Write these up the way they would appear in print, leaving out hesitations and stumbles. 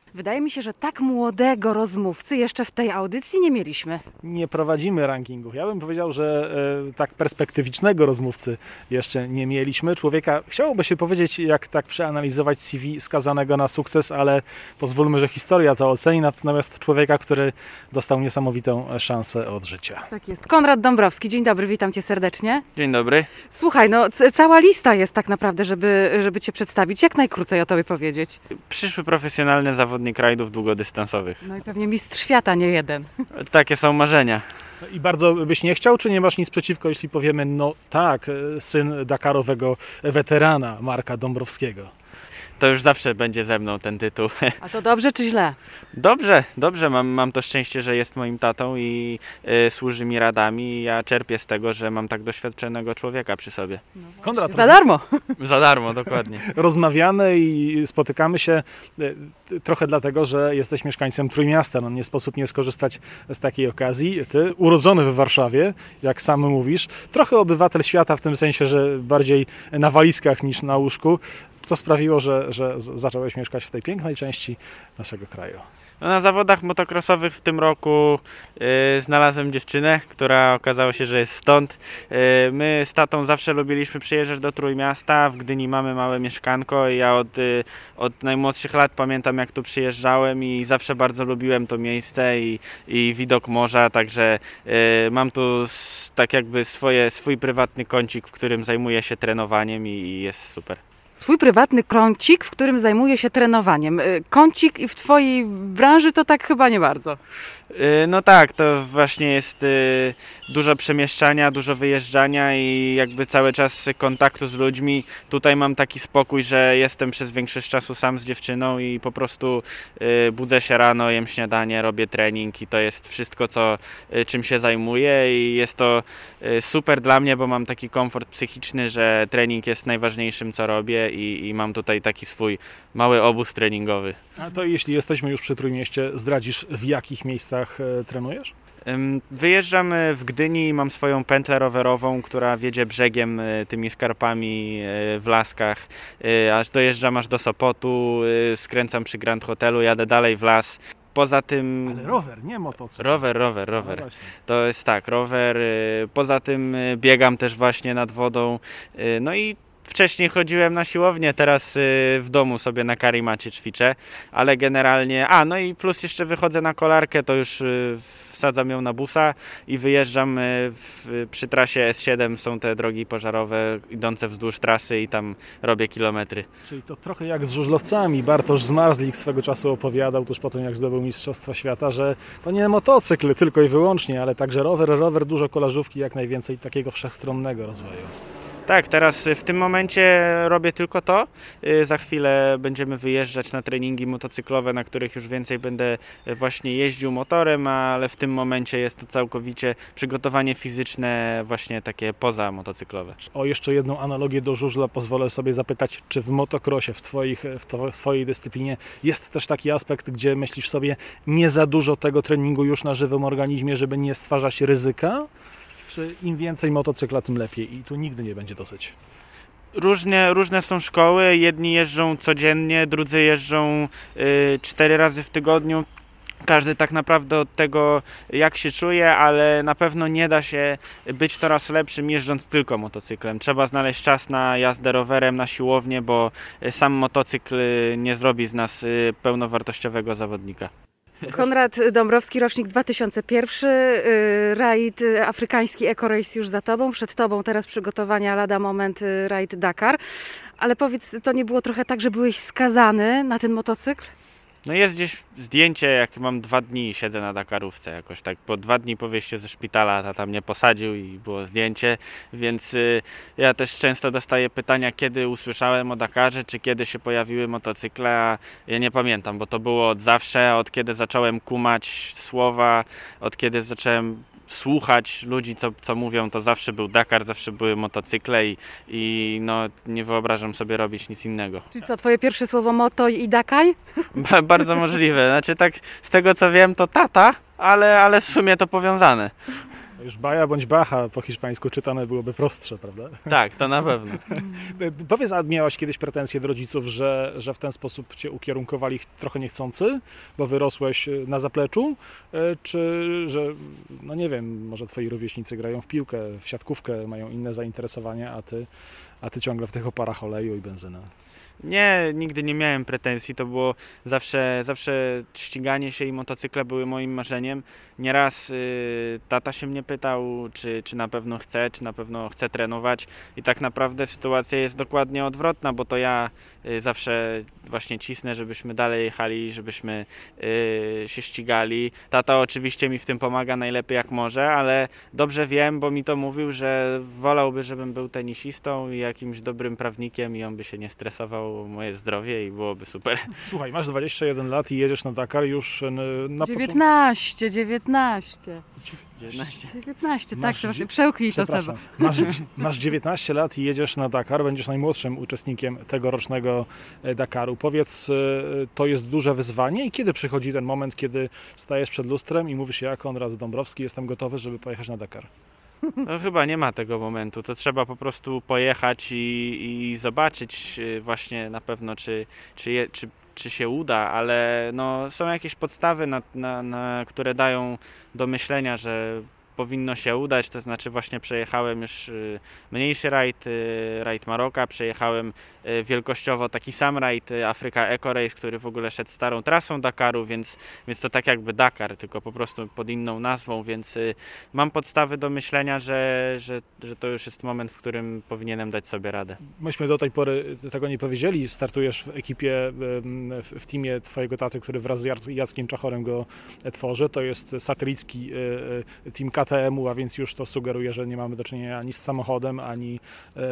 Wydaje mi się, że tak młodego rozmówcy jeszcze w tej audycji nie mieliśmy. Nie prowadzimy rankingów. Ja bym powiedział, że tak perspektywicznego rozmówcy jeszcze nie mieliśmy. Człowieka, chciałoby się powiedzieć, jak tak przeanalizować CV skazanego na sukces, ale pozwólmy, że historia to oceni. Natomiast człowieka, który dostał niesamowitą szansę od życia. Tak jest. Konrad Dąbrowski, dzień dobry, witam cię serdecznie. Dzień dobry. Słuchaj, no cała lista jest tak naprawdę, żeby cię przedstawić. Jak najkrócej o tobie powiedzieć? Przyszły profesjonalny zawodnik rajdów długodystansowych. No i pewnie mistrz świata, nie jeden. Takie są marzenia. I bardzo byś nie chciał, czy nie masz nic przeciwko, jeśli powiemy, no tak, syn Dakarowego weterana Marka Dąbrowskiego. To już zawsze będzie ze mną ten tytuł. A to dobrze czy źle? Dobrze. Mam to szczęście, że jest moim tatą i służy mi radami. Ja czerpię z tego, że mam tak doświadczonego człowieka przy sobie. Konrad, Za darmo. Za darmo, dokładnie. rozmawiamy i spotykamy się trochę dlatego, że jesteś mieszkańcem Trójmiasta. No, nie sposób nie skorzystać z takiej okazji. Ty, urodzony w Warszawie, jak sam mówisz, trochę obywatel świata w tym sensie, że bardziej na walizkach niż na łóżku, co sprawiło, że zacząłeś mieszkać w tej pięknej części naszego kraju. No, na zawodach motocrossowych w tym roku znalazłem dziewczynę, która okazało się, że jest stąd. My z tatą zawsze lubiliśmy przyjeżdżać do Trójmiasta. W Gdyni mamy małe mieszkanko i ja od najmłodszych lat pamiętam, jak tu przyjeżdżałem i zawsze bardzo lubiłem to miejsce i widok morza, także mam tu tak jakby swój prywatny kącik, w którym zajmuję się trenowaniem i jest super. Swój prywatny kącik, w którym zajmuje się trenowaniem. Kącik i w twojej branży to tak chyba nie bardzo. No tak, to właśnie jest dużo przemieszczania, dużo wyjeżdżania i jakby cały czas kontaktu z ludźmi. Tutaj mam taki spokój, że jestem przez większość czasu sam z dziewczyną i po prostu budzę się rano, jem śniadanie, robię trening i to jest wszystko, czym się zajmuję i jest to super dla mnie, bo mam taki komfort psychiczny, że trening jest najważniejszym, co robię i mam tutaj taki swój mały obóz treningowy. A to jeśli jesteśmy już przy Trójmieście, zdradzisz, w jakich miejscach trenujesz? Wyjeżdżam w Gdyni i mam swoją pętlę rowerową, która wiedzie brzegiem tymi skarpami w Laskach, aż dojeżdżam aż do Sopotu, skręcam przy Grand Hotelu, jadę dalej w las. Poza tym... Ale rower, nie motocykl. Rower. No To jest tak, rower. Poza tym biegam też właśnie nad wodą. No i wcześniej chodziłem na siłownię, teraz w domu sobie na karimacie ćwiczę, ale generalnie... no i plus jeszcze wychodzę na kolarkę, to już wsadzam ją na busa i wyjeżdżam przy trasie S7, są te drogi pożarowe idące wzdłuż trasy i tam robię kilometry. Czyli to trochę jak z żużlowcami. Bartosz Zmarzlik swego czasu opowiadał, tuż po tym jak zdobył Mistrzostwa Świata, że to nie motocykl tylko i wyłącznie, ale także rower, dużo kolażówki, jak najwięcej takiego wszechstronnego rozwoju. Tak, teraz w tym momencie robię tylko to. Za chwilę będziemy wyjeżdżać na treningi motocyklowe, na których już więcej będę właśnie jeździł motorem, ale w tym momencie jest to całkowicie przygotowanie fizyczne właśnie takie poza motocyklowe. O jeszcze jedną analogię do żużla pozwolę sobie zapytać, czy w motocrossie, w twojej dyscyplinie jest też taki aspekt, gdzie myślisz sobie nie za dużo tego treningu już na żywym organizmie, żeby nie stwarzać ryzyka? Czy im więcej motocykla, tym lepiej i tu nigdy nie będzie dosyć? Różne są szkoły, jedni jeżdżą codziennie, drudzy jeżdżą 4 razy w tygodniu. Każdy tak naprawdę od tego, jak się czuje, ale na pewno nie da się być coraz lepszym jeżdżąc tylko motocyklem. Trzeba znaleźć czas na jazdę rowerem, na siłownię, bo sam motocykl nie zrobi z nas pełnowartościowego zawodnika. Konrad Dąbrowski, rocznik 2001, rajd afrykański Eco Race już za tobą, przed tobą teraz przygotowania lada moment rajd Dakar. Ale powiedz, to nie było trochę tak, że byłeś skazany na ten motocykl? No jest gdzieś zdjęcie, jak mam 2 dni i siedzę na Dakarówce jakoś tak. Po 2 dni po wyjściu ze szpitala tata mnie posadził i było zdjęcie, więc ja też często dostaję pytania, kiedy usłyszałem o Dakarze, czy kiedy się pojawiły motocykle, a ja nie pamiętam, bo to było od zawsze, od kiedy zacząłem kumać słowa, od kiedy zacząłem słuchać ludzi, co mówią, to zawsze był Dakar, zawsze były motocykle i no, nie wyobrażam sobie robić nic innego. Czyli co, twoje pierwsze słowo moto i Dakaj? Bardzo możliwe. Znaczy tak, z tego co wiem, to tata, ale w sumie to powiązane. Już Baja bądź Baja po hiszpańsku czytane byłoby prostsze, prawda? Tak, to na pewno. Powiedz, a miałaś kiedyś pretensje do rodziców, że w ten sposób cię ukierunkowali trochę niechcący, bo wyrosłeś na zapleczu, czy że, no nie wiem, może twoi rówieśnicy grają w piłkę, w siatkówkę, mają inne zainteresowania, a ty ciągle w tych oparach oleju i benzyny? Nie, nigdy nie miałem pretensji, to było zawsze ściganie się i motocykle były moim marzeniem. Nieraz tata się mnie pytał, czy na pewno chcę trenować i tak naprawdę sytuacja jest dokładnie odwrotna, bo to ja zawsze właśnie cisnę, żebyśmy dalej jechali, żebyśmy się ścigali. Tata oczywiście mi w tym pomaga najlepiej jak może, ale dobrze wiem, bo mi to mówił, że wolałby, żebym był tenisistą i jakimś dobrym prawnikiem i on by się nie stresował o moje zdrowie i byłoby super. Słuchaj, masz 21 lat i jedziesz na Dakar już na 19, 19. tak, Masz właśnie przełknij to Przepraszam, Seba. masz 19 lat i jedziesz na Dakar, będziesz najmłodszym uczestnikiem tegorocznego Dakaru. Powiedz, to jest duże wyzwanie i kiedy przychodzi ten moment, kiedy stajesz przed lustrem i mówisz: ja, Konrad Dąbrowski, jestem gotowy, żeby pojechać na Dakar? No chyba nie ma tego momentu, to trzeba po prostu pojechać i zobaczyć właśnie na pewno, czy się uda, ale no, są jakieś podstawy, które dają do myślenia, że powinno się udać, to znaczy właśnie przejechałem już mniejszy rajd Maroka, przejechałem wielkościowo taki sam rajd Africa Eco Race, który w ogóle szedł starą trasą Dakaru, więc to tak jakby Dakar, tylko po prostu pod inną nazwą, więc mam podstawy do myślenia, że to już jest moment, w którym powinienem dać sobie radę. Myśmy do tej pory tego nie powiedzieli. Startujesz w ekipie, w teamie twojego taty, który wraz z Jackiem Czachorem go tworzy. To jest satelicki team KTM-u, a więc już to sugeruje, że nie mamy do czynienia ani z samochodem, ani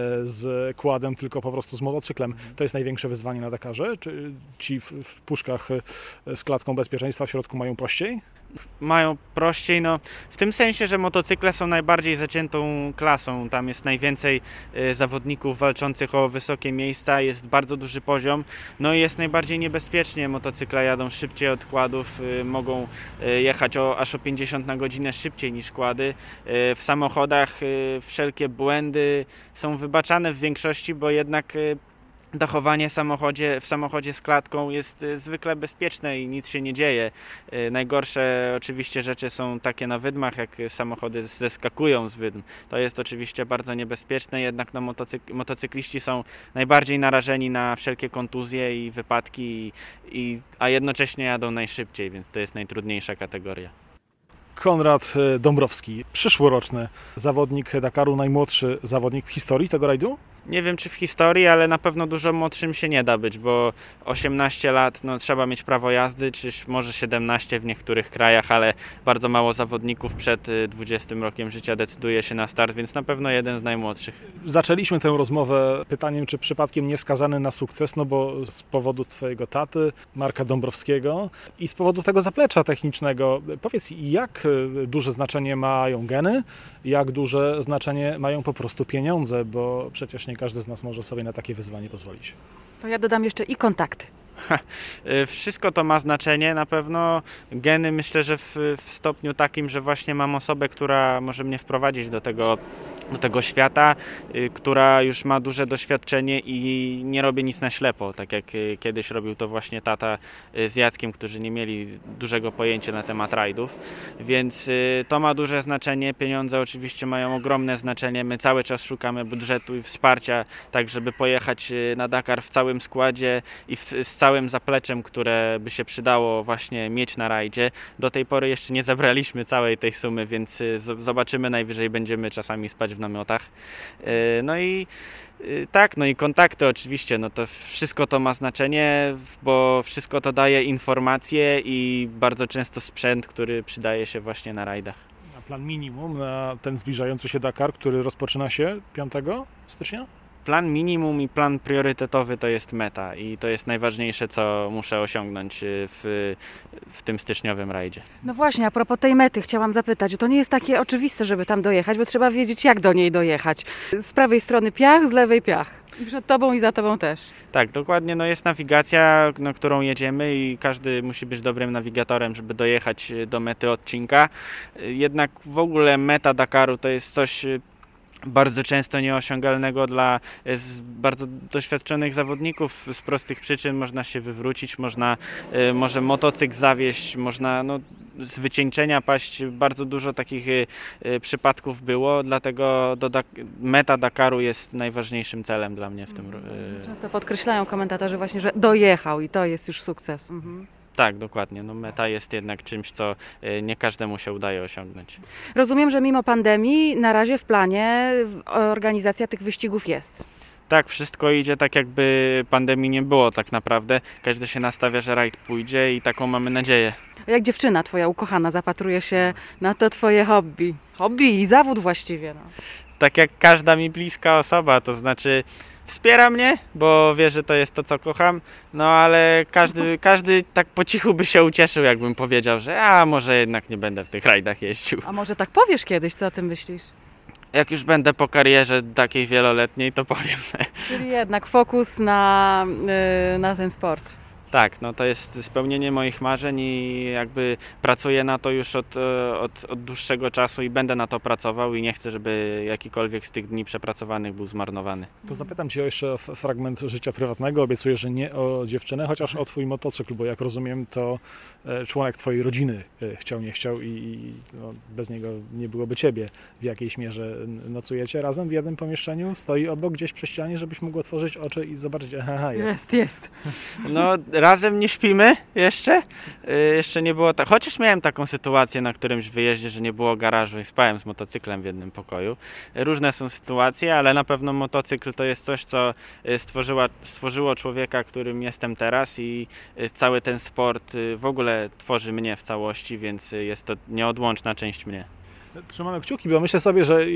z quadem, tylko po prostu z motocyklem. To jest największe wyzwanie na Dakarze? Czy ci w puszkach z klatką bezpieczeństwa w środku mają prościej? Mają prościej, no w tym sensie, że motocykle są najbardziej zaciętą klasą, tam jest najwięcej zawodników walczących o wysokie miejsca, jest bardzo duży poziom, no i jest najbardziej niebezpiecznie, motocykle jadą szybciej od quadów, mogą jechać aż o 50 na godzinę szybciej niż quady. W samochodach wszelkie błędy są wybaczane w większości, bo jednak dachowanie w samochodzie z klatką jest zwykle bezpieczne i nic się nie dzieje. Najgorsze oczywiście rzeczy są takie na wydmach, jak samochody zeskakują z wydm. To jest oczywiście bardzo niebezpieczne, jednak no, motocykliści są najbardziej narażeni na wszelkie kontuzje i wypadki, a jednocześnie jadą najszybciej, więc to jest najtrudniejsza kategoria. Konrad Dąbrowski, przyszłoroczny zawodnik Dakaru, najmłodszy zawodnik w historii tego rajdu? Nie wiem, czy w historii, ale na pewno dużo młodszym się nie da być, bo 18 lat no, trzeba mieć prawo jazdy, czy może 17 w niektórych krajach, ale bardzo mało zawodników przed 20 rokiem życia decyduje się na start, więc na pewno jeden z najmłodszych. Zaczęliśmy tę rozmowę pytaniem, czy przypadkiem nie skazany na sukces, no bo z powodu twojego taty, Marka Dąbrowskiego i z powodu tego zaplecza technicznego. Powiedz, jak duże znaczenie mają geny, jak duże znaczenie mają po prostu pieniądze, bo przecież nie każdy z nas może sobie na takie wyzwanie pozwolić. To ja dodam jeszcze i kontakty. Wszystko to ma znaczenie, na pewno geny myślę, że w stopniu takim, że właśnie mam osobę, która może mnie wprowadzić do tego świata, która już ma duże doświadczenie i nie robię nic na ślepo, tak jak kiedyś robił to właśnie tata z Jackiem, którzy nie mieli dużego pojęcia na temat rajdów, więc to ma duże znaczenie, pieniądze oczywiście mają ogromne znaczenie, my cały czas szukamy budżetu i wsparcia, tak żeby pojechać na Dakar w całym składzie i z całym zapleczem, które by się przydało właśnie mieć na rajdzie. Do tej pory jeszcze nie zabraliśmy całej tej sumy, więc zobaczymy, najwyżej będziemy czasami spać w namiotach. No i tak, no i kontakty oczywiście, no to wszystko to ma znaczenie, bo wszystko to daje informacje i bardzo często sprzęt, który przydaje się właśnie na rajdach. A plan minimum na ten zbliżający się Dakar, który rozpoczyna się 5 stycznia? plan minimum i plan priorytetowy to jest meta i to jest najważniejsze, co muszę osiągnąć w tym styczniowym rajdzie. No właśnie, a propos tej mety chciałam zapytać, to nie jest takie oczywiste, żeby tam dojechać, bo trzeba wiedzieć, jak do niej dojechać. Z prawej strony piach, z lewej piach. I przed tobą i za tobą też. Tak, dokładnie, no jest nawigacja, którą jedziemy i każdy musi być dobrym nawigatorem, żeby dojechać do mety odcinka. Jednak w ogóle meta Dakaru to jest coś bardzo często nieosiągalnego dla bardzo doświadczonych zawodników z prostych przyczyn. Można się wywrócić, może motocykl zawieść, można z wycieńczenia paść. Bardzo dużo takich przypadków było, dlatego meta Dakaru jest najważniejszym celem dla mnie w tym. Często podkreślają komentatorzy właśnie, że dojechał i to jest już sukces. Tak, dokładnie. Meta jest jednak czymś, co nie każdemu się udaje osiągnąć. Rozumiem, że mimo pandemii na razie w planie organizacja tych wyścigów jest. Tak, wszystko idzie tak, jakby pandemii nie było tak naprawdę. Każdy się nastawia, że rajd pójdzie i taką mamy nadzieję. A jak dziewczyna twoja ukochana zapatruje się na to twoje hobby? Hobby i zawód właściwie. Tak jak każda mi bliska osoba, to znaczy wspiera mnie, bo wie, że to jest to, co kocham, ale każdy tak po cichu by się ucieszył, jakbym powiedział, że może jednak nie będę w tych rajdach jeździł. A może tak powiesz kiedyś, co o tym myślisz? Jak już będę po karierze takiej wieloletniej, to powiem. Czyli jednak fokus na ten sport. Tak, to jest spełnienie moich marzeń i jakby pracuję na to już od dłuższego czasu i będę na to pracował i nie chcę, żeby jakikolwiek z tych dni przepracowanych był zmarnowany. To zapytam Cię jeszcze o fragment życia prywatnego. Obiecuję, że nie o dziewczynę, chociaż o Twój motocykl, bo jak rozumiem, to członek Twojej rodziny chciał, nie chciał i bez niego nie byłoby Ciebie. W jakiejś mierze nocujecie razem w jednym pomieszczeniu? Stoi obok gdzieś przy ścianie, żebyś mógł otworzyć oczy i zobaczyć, Jest. Razem nie śpimy jeszcze. Jeszcze nie było tak. Chociaż miałem taką sytuację na którymś wyjeździe, że nie było garażu i spałem z motocyklem w jednym pokoju. Różne są sytuacje, ale na pewno motocykl to jest coś, co stworzyło człowieka, którym jestem teraz i cały ten sport w ogóle tworzy mnie w całości, więc jest to nieodłączna część mnie. Trzymamy kciuki, bo myślę sobie, że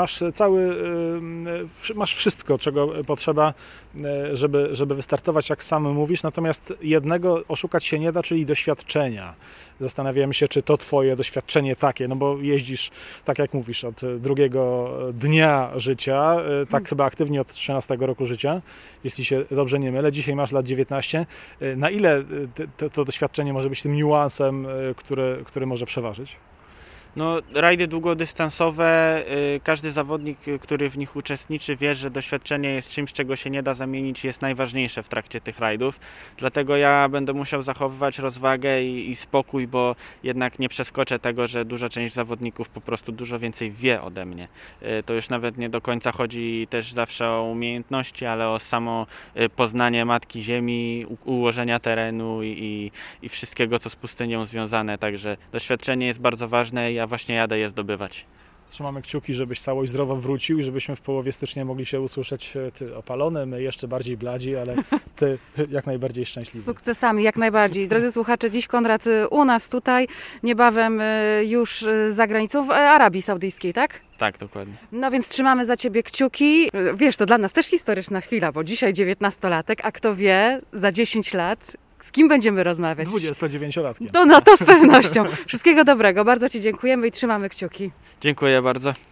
masz wszystko, czego potrzeba, żeby wystartować, jak sam mówisz, natomiast jednego oszukać się nie da, czyli doświadczenia. Zastanawiam się, czy to Twoje doświadczenie takie, bo jeździsz, tak jak mówisz, od drugiego dnia życia, tak chyba aktywnie od 13 roku życia, jeśli się dobrze nie mylę, dzisiaj masz lat 19. Na ile to doświadczenie może być tym niuansem, który może przeważyć? Rajdy długodystansowe, każdy zawodnik, który w nich uczestniczy, wie, że doświadczenie jest czymś, czego się nie da zamienić, jest najważniejsze w trakcie tych rajdów. Dlatego ja będę musiał zachowywać rozwagę i spokój, bo jednak nie przeskoczę tego, że duża część zawodników po prostu dużo więcej wie ode mnie. To już nawet nie do końca chodzi też zawsze o umiejętności, ale o samo poznanie matki ziemi, ułożenia terenu i wszystkiego, co z pustynią związane. Także doświadczenie jest bardzo ważne. Ja właśnie jadę je zdobywać. Trzymamy kciuki, żebyś cało i zdrowo wrócił i żebyśmy w połowie stycznia mogli się usłyszeć, ty opalony, my jeszcze bardziej bladzi, ale ty jak najbardziej szczęśliwy. Z sukcesami, jak najbardziej. Drodzy słuchacze, dziś Konrad u nas tutaj, niebawem już za granicą w Arabii Saudyjskiej, tak? Tak, dokładnie. Więc trzymamy za Ciebie kciuki. Wiesz, to dla nas też historyczna chwila, bo dzisiaj 19-latek, a kto wie, za 10 lat z kim będziemy rozmawiać? 29-latkiem. To z pewnością. Wszystkiego dobrego. Bardzo Ci dziękujemy i trzymamy kciuki. Dziękuję bardzo.